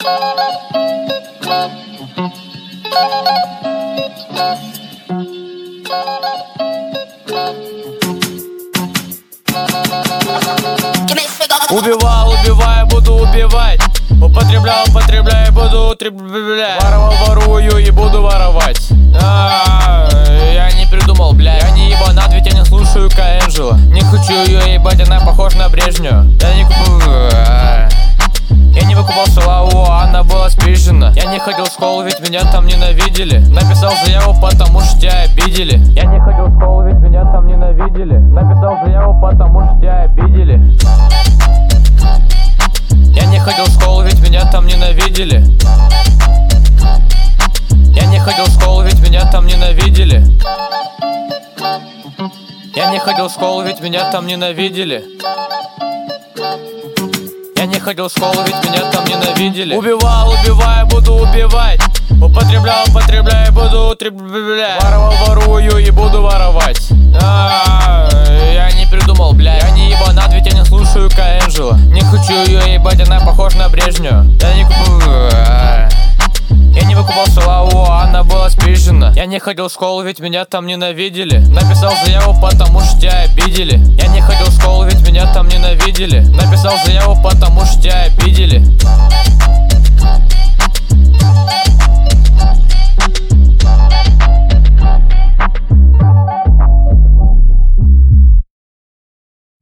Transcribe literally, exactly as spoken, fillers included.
Убивал, убиваю, буду убивать. Употреблял, употребляю, буду употреблять. Воровал, ворую и буду воровать. А -а -а, я не придумал, бля. Я не ебанат, ведь я не слушаю Каэнджело. Не хочу ее ебать, она похожа на Брежневу. Я не купил... Я не выкупал шалаву, она была спизжена. Я не ходил в школу, ведь меня там ненавидели. Написал заяву, потому что тебя обидели. Я не ходил в школу, ведь меня там ненавидели. Написал заяву, потому что тебя обидели. Я не ходил в школу, ведь меня там ненавидели. Я не ходил в школу, ведь меня там ненавидели. Я не ходил в школу, ведь меня там ненавидели. Я не ходил в школу, ведь меня там ненавидели. Убивал, убиваю, буду убивать. Употреблял, употребляю, буду употреблять. Воровал, ворую и буду воровать. А -а -а, я не придумал, бля. Я не ебанат, ведь я не слушаю Каэнджело. Не хочу ее ебать, она похожа на Брежневу. Я не купил... Я не выкупал шалаву, она была спизжена. Я не ходил в школу, ведь меня там ненавидели. Написал заяву, потому что тебя обидели. Я не ходил в школу, ведь меня там ненавидели. Написал заяву, потому что тебя обидели.